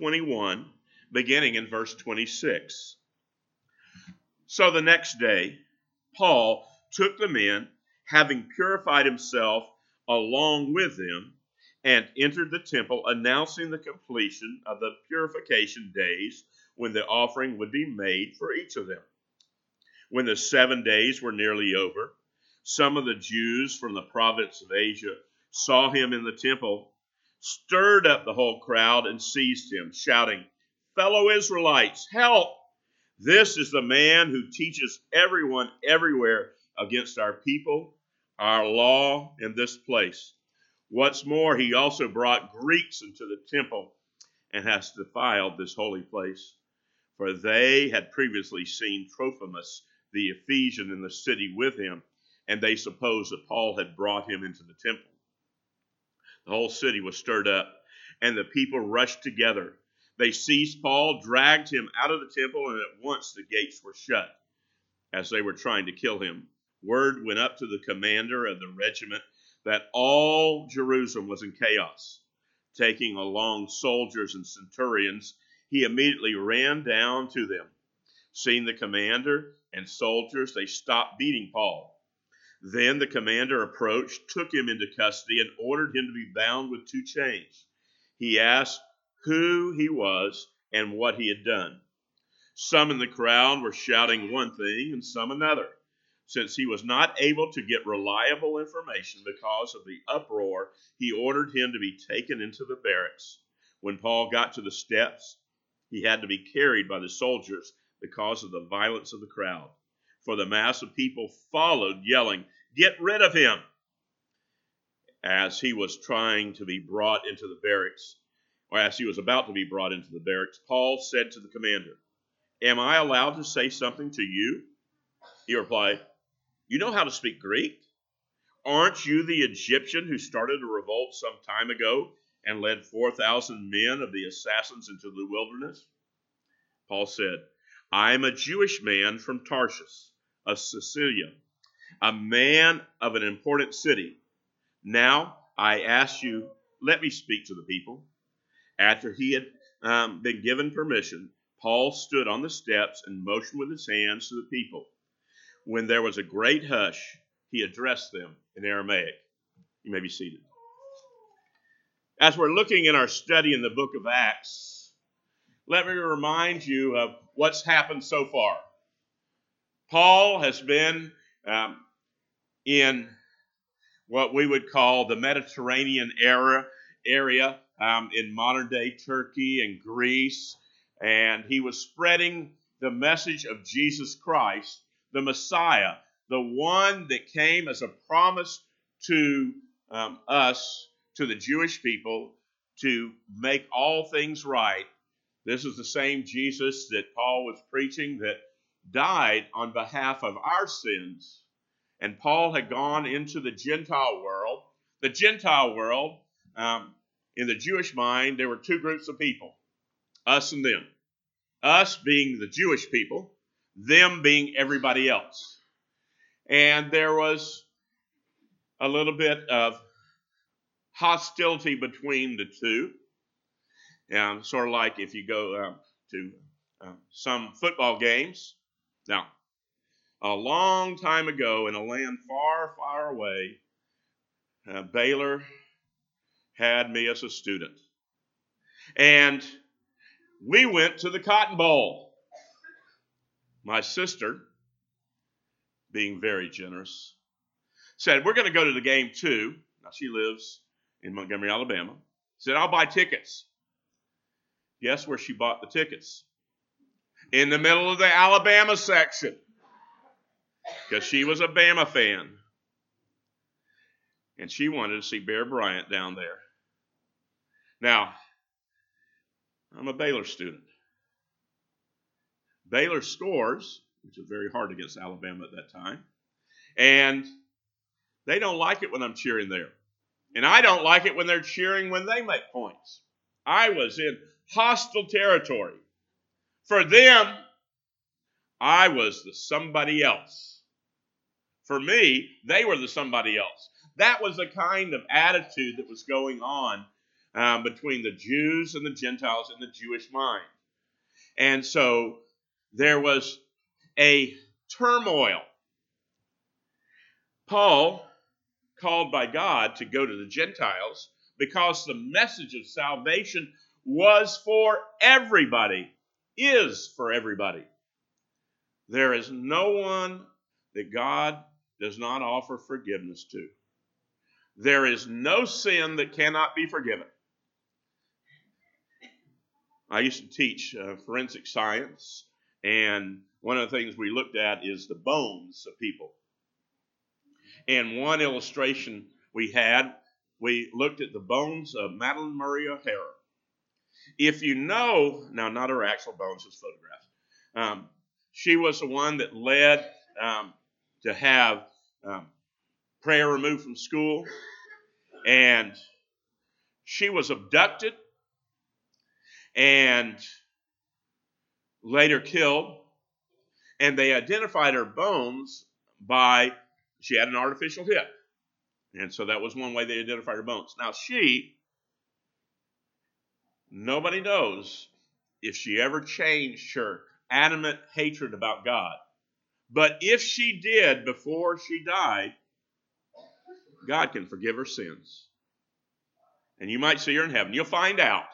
21, beginning in verse 26. So the next day, Paul took them in, having purified himself along with them, and entered the temple, announcing the completion of the purification days when the offering would be made for each of them. When the 7 days were nearly over, some of the Jews from the province of Asia saw him in the temple, stirred up the whole crowd, and seized him, shouting, "Fellow Israelites, help! This is the man who teaches everyone everywhere against our people, our law, and this place. What's more, he also brought Greeks into the temple and has defiled this holy place." For they had previously seen Trophimus the Ephesian in the city with him, and they supposed that Paul had brought him into the temple. The whole city was stirred up, and the people rushed together. They seized Paul, dragged him out of the temple, and at once the gates were shut as they were trying to kill him. Word went up to the commander of the regiment that all Jerusalem was in chaos. Taking along soldiers and centurions, he immediately ran down to them. Seeing the commander and soldiers, they stopped beating Paul. Then the commander approached, took him into custody, and ordered him to be bound with 2 chains. He asked who he was and what he had done. Some in the crowd were shouting one thing and some another. Since he was not able to get reliable information because of the uproar, he ordered him to be taken into the barracks. When Paul got to the steps, he had to be carried by the soldiers because of the violence of the crowd. For the mass of people followed, yelling, "Get rid of him!" As he was trying to be brought into the barracks, or as he was about to be brought into the barracks, Paul said to the commander, "Am I allowed to say something to you?" He replied, "You know how to speak Greek? Aren't you the Egyptian who started a revolt some time ago and led 4,000 men of the assassins into the wilderness?" Paul said, "I am a Jewish man from Tarshish of Cilicia, a man of an important city. Now I ask you, let me speak to the people." After he had been given permission, Paul stood on the steps and motioned with his hands to the people. When there was a great hush, he addressed them in Aramaic. You may be seated. As we're looking in our study in the book of Acts, let me remind you of what's happened so far. Paul has been in what we would call the Mediterranean area in modern-day Turkey and Greece, and he was spreading the message of Jesus Christ, the Messiah, the one that came as a promise to us, to the Jewish people, to make all things right. This is the same Jesus that Paul was preaching that died on behalf of our sins. And Paul had gone into the Gentile world. The Gentile world, in the Jewish mind, there were 2 groups of people, us and them. Us being the Jewish people, them being everybody else. And there was a little bit of hostility between the two. Sort of like if you go to some football games. Now, a long time ago in a land far, far away, Baylor had me as a student. And we went to the Cotton Bowl. My sister, being very generous, said, "We're going to go to the game too." Now, she lives in Montgomery, Alabama. Said, "I'll buy tickets." Guess where she bought the tickets? In the middle of the Alabama section. Because she was a Bama fan. And she wanted to see Bear Bryant down there. Now, I'm a Baylor student. Baylor scores, which is very hard against Alabama at that time. And they don't like it when I'm cheering there. And I don't like it when they're cheering when they make points. I was in hostile territory. For them, I was the somebody else. For me, they were the somebody else. That was the kind of attitude that was going on between the Jews and the Gentiles in the Jewish mind. And so there was a turmoil. Paul, called by God to go to the Gentiles because the message of salvation was for everybody, is for everybody. There is no one that God does not offer forgiveness to. There is no sin that cannot be forgiven. I used to teach forensic science, and one of the things we looked at is the bones of people. And one illustration we looked at the bones of Madalyn Murray O'Hara. If you know, now not her actual bones, just photographs. She was the one that led to have prayer removed from school, and she was abducted and later killed, and they identified her bones by, she had an artificial hip. And so that was one way they identified her bones. Now nobody knows if she ever changed her adamant hatred about God. But if she did before she died, God can forgive her sins. And you might see her in heaven. You'll find out.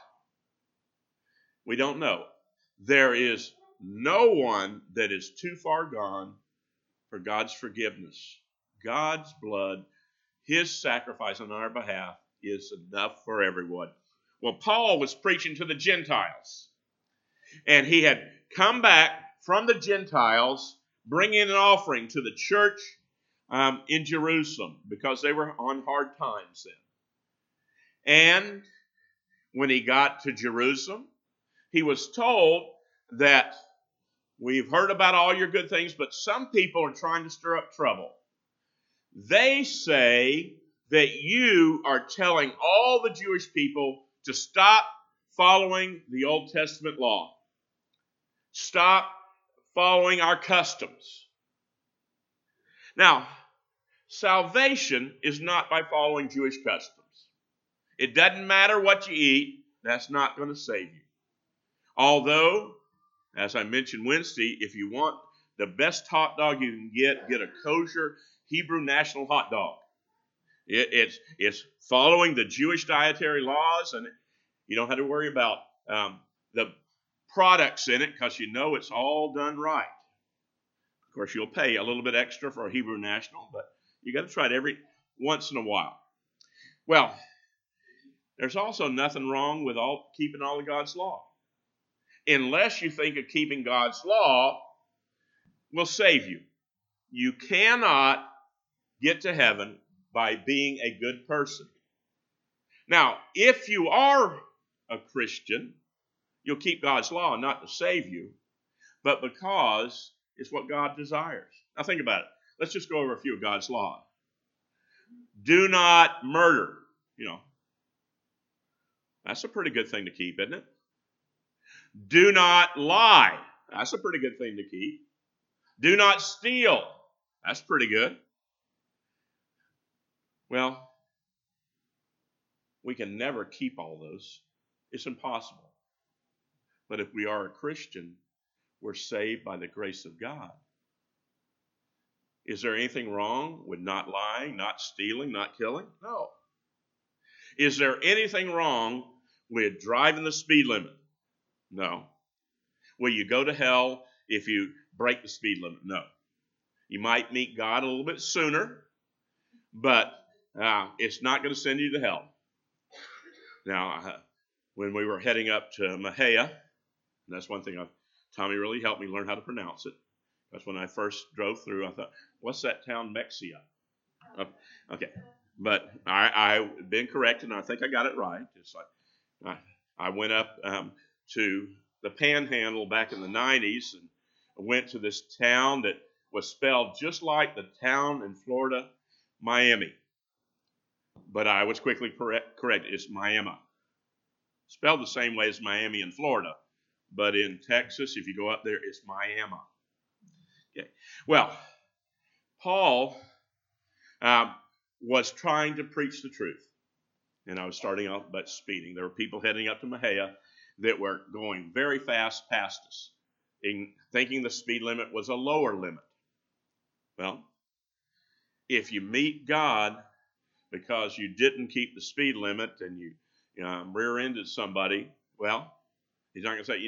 We don't know. There is no one that is too far gone for God's forgiveness. God's blood, his sacrifice on our behalf, is enough for everyone. Well, Paul was preaching to the Gentiles, and he had come back from the Gentiles, bringing an offering to the church in Jerusalem, because they were on hard times then. And when he got to Jerusalem, he was told that we've heard about all your good things, but some people are trying to stir up trouble. They say that you are telling all the Jewish people to stop following the Old Testament law. Stop following our customs. Now, salvation is not by following Jewish customs. It doesn't matter what you eat. That's not going to save you. Although, as I mentioned Wednesday, if you want the best hot dog you can get a kosher Hebrew national hot dog. It's following the Jewish dietary laws, and you don't have to worry about the products in it because you know it's all done right. Of course, you'll pay a little bit extra for a Hebrew national, but you got to try it every once in a while. Well, there's also nothing wrong with keeping all of God's law. Unless you think of keeping God's law will save you. You cannot get to heaven by being a good person. Now, if you are a Christian, you'll keep God's law not to save you, but because it's what God desires. Now think about it. Let's just go over a few of God's laws. Do not murder. That's a pretty good thing to keep, isn't it? Do not lie. That's a pretty good thing to keep. Do not steal. That's pretty good. Well, we can never keep all those. It's impossible. But if we are a Christian, we're saved by the grace of God. Is there anything wrong with not lying, not stealing, not killing? No. Is there anything wrong with driving the speed limit? No. Will you go to hell if you break the speed limit? No. You might meet God a little bit sooner, but it's not going to send you to hell. Now, when we were heading up to Mahia, that's one thing Tommy really helped me learn how to pronounce it. That's when I first drove through. I thought, what's that town, Mexia? Okay. But I've been corrected, and I think I got it right. It's like I went up to the Panhandle back in the 90s and went to this town that was spelled just like the town in Florida, Miami. But I was quickly corrected. It's Miami. Spelled the same way as Miami in Florida. But in Texas, if you go up there, it's Miami. Okay. Well, Paul was trying to preach the truth. and I was starting out by speeding. There were people heading up to Mahia that were going very fast past us, thinking the speed limit was a lower limit. Well, if you meet God because you didn't keep the speed limit and you rear-ended somebody, well, he's not going to say,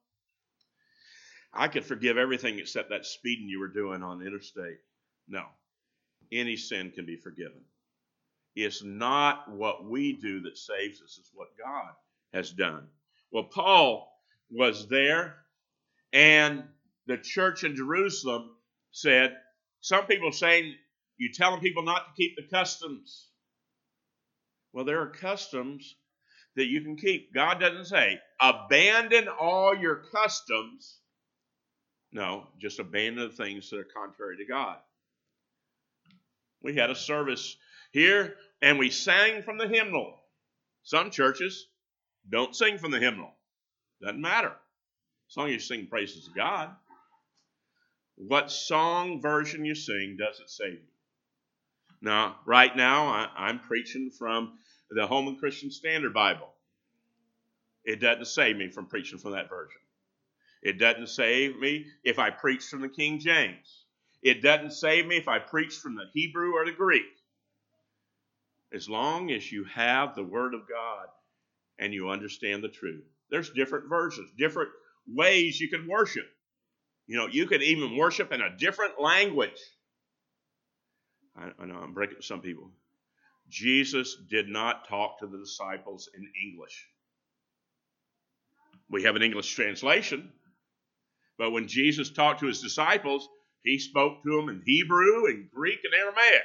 I could forgive everything except that speeding you were doing on the interstate. No. Any sin can be forgiven. It's not what we do that saves us, it's what God has done. Well, Paul was there, and the church in Jerusalem said, some people are saying, you're telling people not to keep the customs. Well, there are customs that you can keep. God doesn't say, abandon all your customs. No, just abandon the things that are contrary to God. We had a service here, and we sang from the hymnal. Some churches don't sing from the hymnal. Doesn't matter. As long as you sing praises to God. What song version you sing doesn't save you. Now, right now, I'm preaching from the Holman Christian Standard Bible. It doesn't save me from preaching from that version. It doesn't save me if I preach from the King James. It doesn't save me if I preach from the Hebrew or the Greek. As long as you have the Word of God and you understand the truth. There's different versions, different ways you can worship. You could even worship in a different language. I know I'm breaking some people. Jesus did not talk to the disciples in English. We have an English translation, but when Jesus talked to his disciples, he spoke to them in Hebrew and Greek and Aramaic.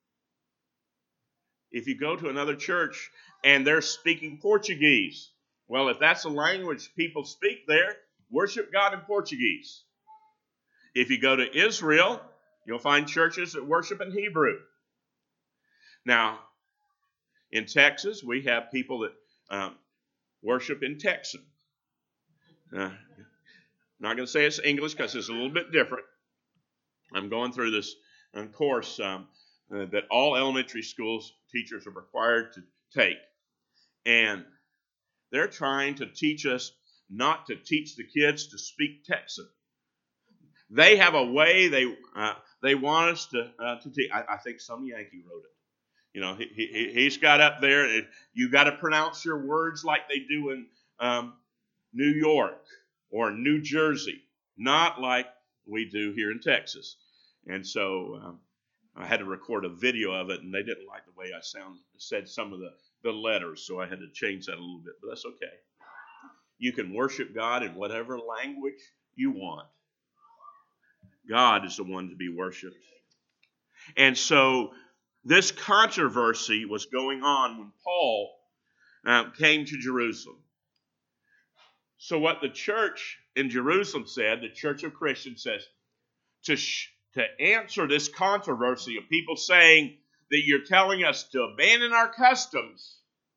If you go to another church and they're speaking Portuguese, well, if that's a language people speak there, worship God in Portuguese. If you go to Israel, you'll find churches that worship in Hebrew. Now, in Texas, we have people that worship in Texan. I'm not going to say it's English because it's a little bit different. I'm going through this course that all elementary schools teachers are required to take. And they're trying to teach us not to teach the kids to speak Texan. They have a way they want us to teach. I think some Yankee wrote it. He's got up there, and you got to pronounce your words like they do in New York or New Jersey, not like we do here in Texas. And so I had to record a video of it, and they didn't like the way I said some of the letters, so I had to change that a little bit, but that's okay. You can worship God in whatever language you want. God is the one to be worshiped. And so this controversy was going on when Paul came to Jerusalem. So what the church in Jerusalem said, the Church of Christians says, to answer this controversy of people saying that you're telling us to abandon our customs,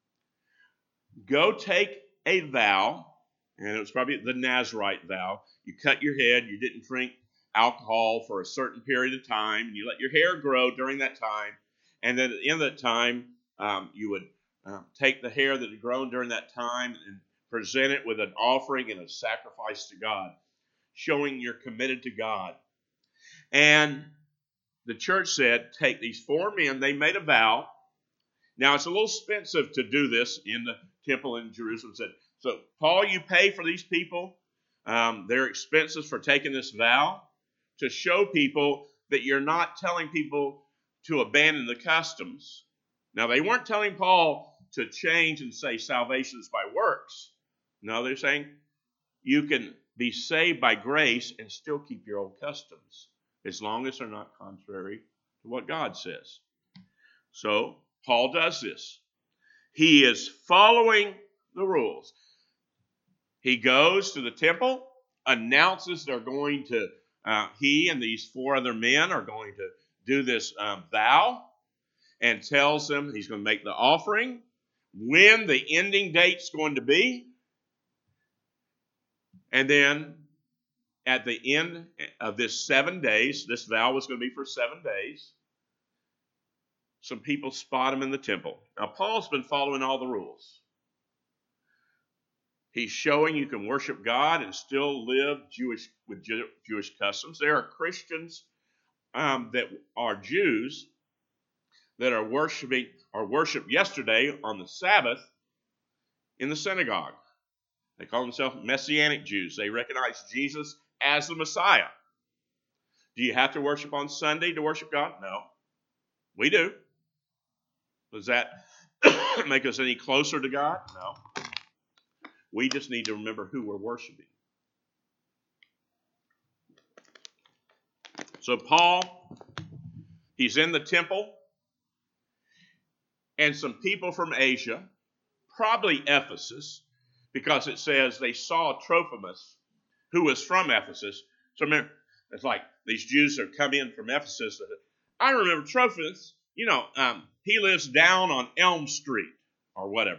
go take a vow, and it was probably the Nazarite vow. You cut your head, you didn't drink alcohol for a certain period of time, and you let your hair grow during that time, and then at the end of that time, you would take the hair that had grown during that time and present it with an offering and a sacrifice to God, showing you're committed to God. And the church said, take these 4 men. They made a vow. Now, it's a little expensive to do this in the temple in Jerusalem. So, Paul, you pay for these people their expenses for taking this vow to show people that you're not telling people to abandon the customs. Now, they weren't telling Paul to change and say salvation is by works. No, they're saying you can be saved by grace and still keep your old customs, as long as they're not contrary to what God says. So, Paul does this. He is following the rules. He goes to the temple, announces they're going to, he and these 4 other men are going to do this vow, and tells them he's going to make the offering, when the ending date's going to be, and then at the end of this 7 days, this vow was going to be for 7 days, some people spot him in the temple. Now, Paul's been following all the rules. He's showing you can worship God and still live with Jewish customs. There are Christians that are Jews that are worshiped yesterday on the Sabbath in the synagogue. They call themselves Messianic Jews. They recognize Jesus as the Messiah. Do you have to worship on Sunday to worship God? No. We do. Does that make us any closer to God? No. We just need to remember who we're worshiping. So Paul, he's in the temple, and some people from Asia, probably Ephesus, because it says they saw Trophimus, who was from Ephesus. So remember, it's like these Jews have come in from Ephesus. I remember Trophimus, he lives down on Elm Street or whatever.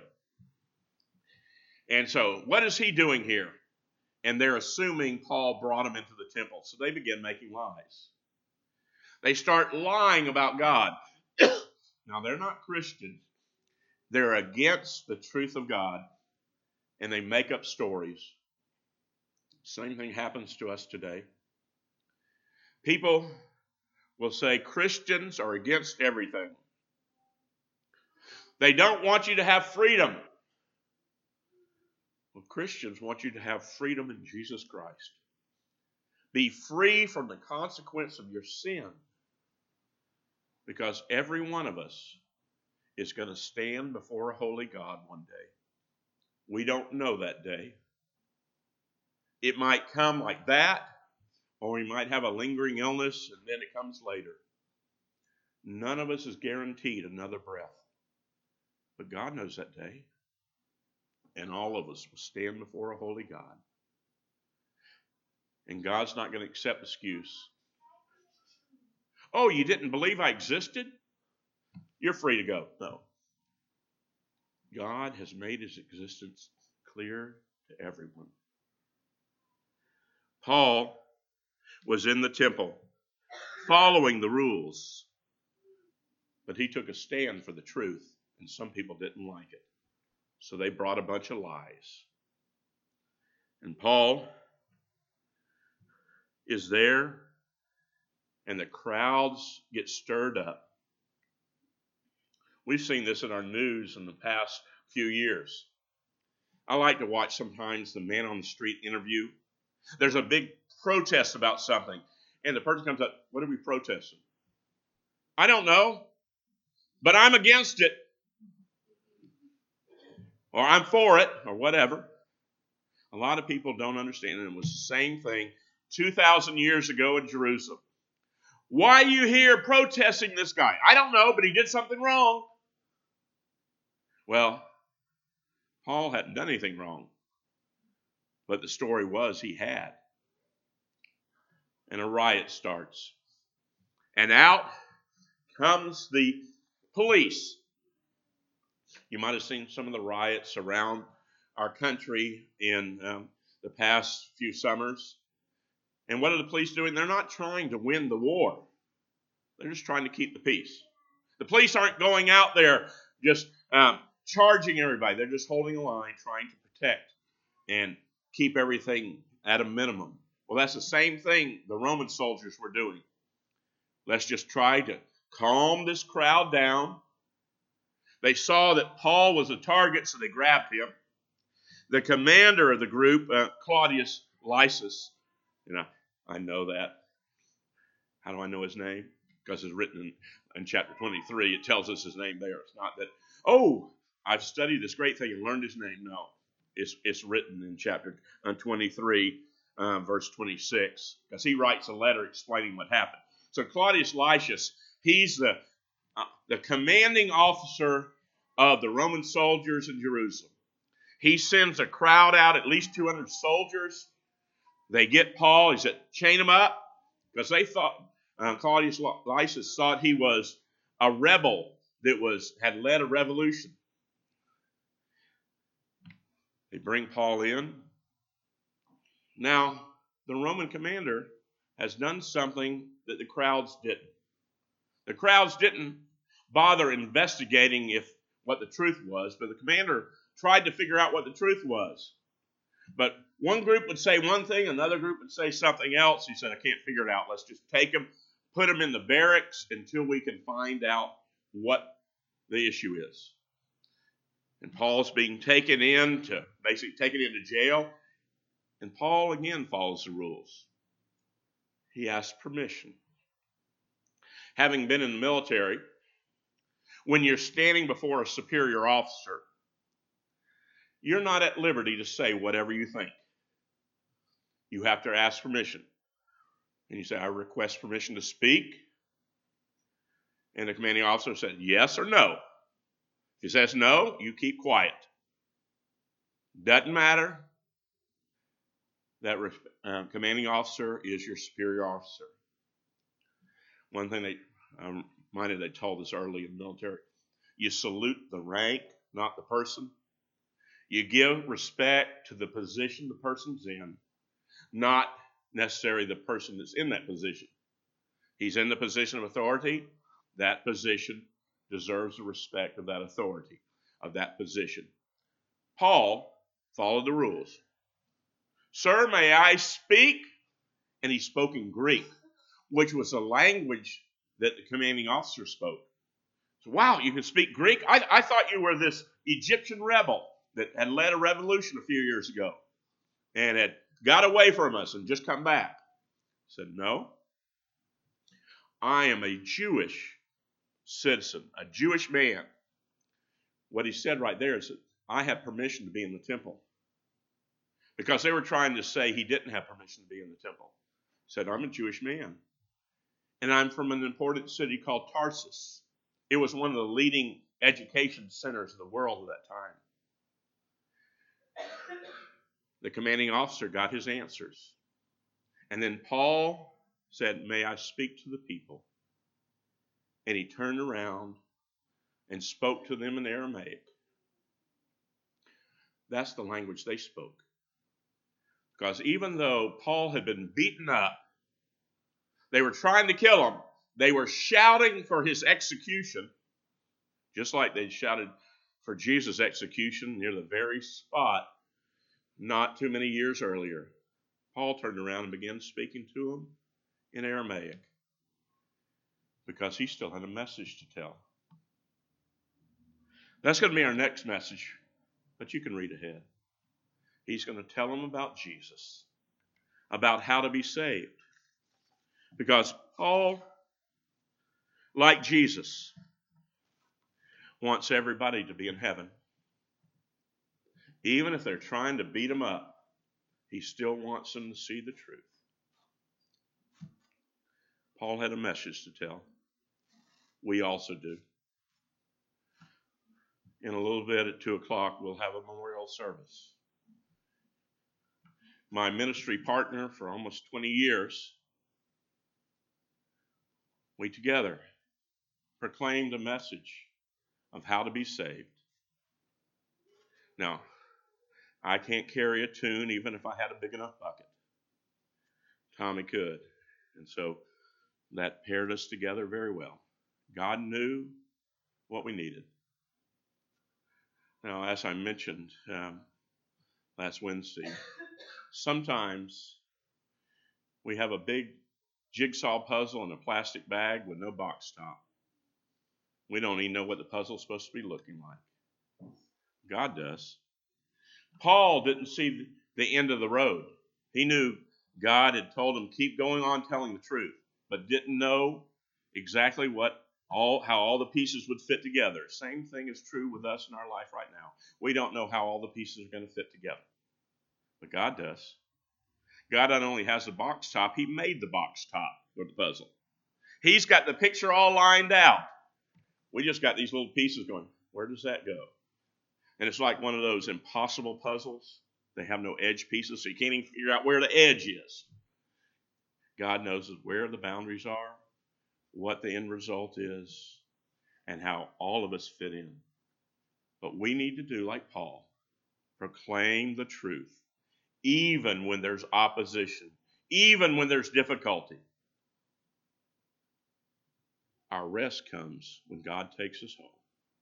And so what is he doing here? And they're assuming Paul brought him into the temple. So they begin making lies. They start lying about God. Now, they're not Christians. They're against the truth of God, and they make up stories. Same thing happens to us today. People will say Christians are against everything. They don't want you to have freedom. Well, Christians want you to have freedom in Jesus Christ. Be free from the consequence of your sin. Because every one of us is going to stand before a holy God one day. We don't know that day. It might come like that, or we might have a lingering illness and then it comes later. None of us is guaranteed another breath. But God knows that day. And all of us will stand before a holy God. And God's not going to accept excuse. Oh, you didn't believe I existed? You're free to go. No. God has made his existence clear to everyone. Paul was in the temple following the rules, but he took a stand for the truth, and some people didn't like it. So they brought a bunch of lies. And Paul is there, and the crowds get stirred up. We've seen this in our news in the past few years. I like to watch sometimes the man on the street interview. There's a big protest about something, and the person comes up, what are we protesting? I don't know, but I'm against it. Or I'm for it, or whatever. A lot of people don't understand, and it was the same thing 2,000 years ago in Jerusalem. Why are you here protesting this guy? I don't know, but he did something wrong. Well, Paul hadn't done anything wrong. But the story was he had. And a riot starts. And out comes the police. You might have seen some of the riots around our country in the past few summers. And what are the police doing? They're not trying to win the war. They're just trying to keep the peace. The police aren't going out there just charging everybody. They're just holding a line, trying to protect and keep everything at a minimum. Well, that's the same thing the Roman soldiers were doing. Let's just try to calm this crowd down. They saw that Paul was a target, so they grabbed him. The commander of the group, Claudius Lysis, I know that. How do I know his name? Because it's written in chapter 23. It tells us his name there. It's not that, I've studied this great thing and learned his name. No, it's written in chapter 23, verse 26, because he writes a letter explaining what happened. So Claudius Lysias, he's the commanding officer of the Roman soldiers in Jerusalem. He sends a crowd out, at least 200 soldiers. They get Paul. He said, chain him up, because they thought, Claudius Lysias thought he was a rebel that had led a revolution. They bring Paul in. Now, the Roman commander has done something that the crowds didn't. The crowds didn't bother investigating what the truth was, but the commander tried to figure out what the truth was. But one group would say one thing, another group would say something else. He said, I can't figure it out. Let's just take them, put them in the barracks until we can find out what the issue is. And Paul's being taken into jail. And Paul again follows the rules. He asks permission. Having been in the military, when you're standing before a superior officer, you're not at liberty to say whatever you think. You have to ask permission. And you say, I request permission to speak. And the commanding officer said, yes or no. If he says no, you keep quiet. Doesn't matter. That commanding officer is your superior officer. One thing they told us early in the military, you salute the rank, not the person. You give respect to the position the person's in, not necessarily the person that's in that position. He's in the position of authority. That position deserves the respect of that authority, of that position. Paul followed the rules. Sir, may I speak? And he spoke in Greek, which was a language that the commanding officer spoke. So, wow, you can speak Greek? I thought you were this Egyptian rebel that had led a revolution a few years ago and had got away from us and just come back. He said, no. I am a Jewish citizen, a Jewish man. What he said right there is that I have permission to be in the temple. Because they were trying to say he didn't have permission to be in the temple. He said, I'm a Jewish man. And I'm from an important city called Tarsus. It was one of the leading education centers in the world at that time. The commanding officer got his answers. And then Paul said, may I speak to the people? And he turned around and spoke to them in Aramaic. That's the language they spoke. Because even though Paul had been beaten up, they were trying to kill him. They were shouting for his execution, just like they shouted for Jesus' execution near the very spot not too many years earlier. Paul turned around and began speaking to them in Aramaic because he still had a message to tell. That's going to be our next message, but you can read ahead. He's going to tell them about Jesus, about how to be saved. Because Paul, like Jesus, wants everybody to be in heaven. Even if they're trying to beat him up, he still wants them to see the truth. Paul had a message to tell. We also do. In a little bit at 2 o'clock, we'll have a memorial service. My ministry partner for almost 20 years, we together proclaimed a message of how to be saved. Now, I can't carry a tune even if I had a big enough bucket. Tommy could. And so that paired us together very well. God knew what we needed. Now, as I mentioned last Wednesday, sometimes we have a big jigsaw puzzle in a plastic bag with no box top. We don't even know what the puzzle's supposed to be looking like. God does. Paul didn't see the end of the road. He knew God had told him keep going on telling the truth, but didn't know exactly how all the pieces would fit together. Same thing is true with us in our life right now. We don't know how all the pieces are going to fit together, but God does. God not only has the box top, he made the box top with the puzzle. He's got the picture all lined out. We just got these little pieces going, where does that go? And it's like one of those impossible puzzles. They have no edge pieces, so you can't even figure out where the edge is. God knows where the boundaries are, what the end result is, and how all of us fit in. But we need to do like Paul, proclaim the truth, even when there's opposition, even when there's difficulty. Our rest comes when God takes us home.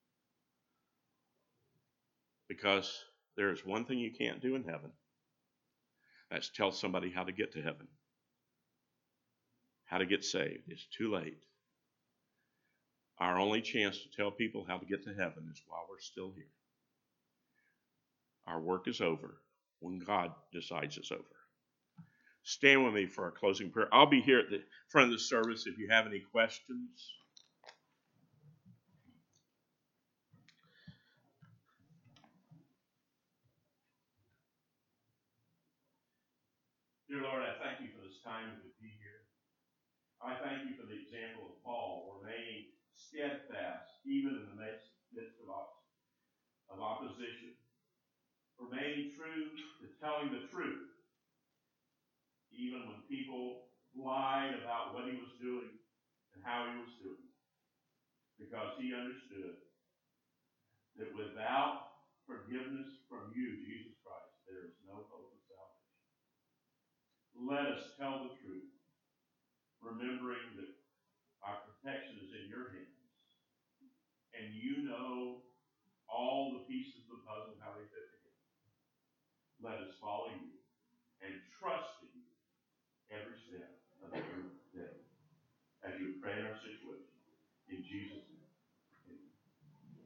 Because there is one thing you can't do in heaven. That's tell somebody how to get to heaven. How to get saved. It's too late. Our only chance to tell people how to get to heaven is while we're still here. Our work is over when God decides it's over. Stand with me for our closing prayer. I'll be here at the front of the service if you have any questions. Dear Lord, I thank you for this time to be here. I thank you for the example of Paul, remaining steadfast even in the midst of opposition, remaining true to telling the truth, even when people lied about what he was doing and how he was doing it, because he understood that without forgiveness from you, Jesus Christ, there is no hope of salvation. Let us tell the truth, remembering that our protection is in your hands, and you know all the pieces of the puzzle, how they fit together. Let us follow you and trust in you every step of the day as you pray in our situation. In Jesus'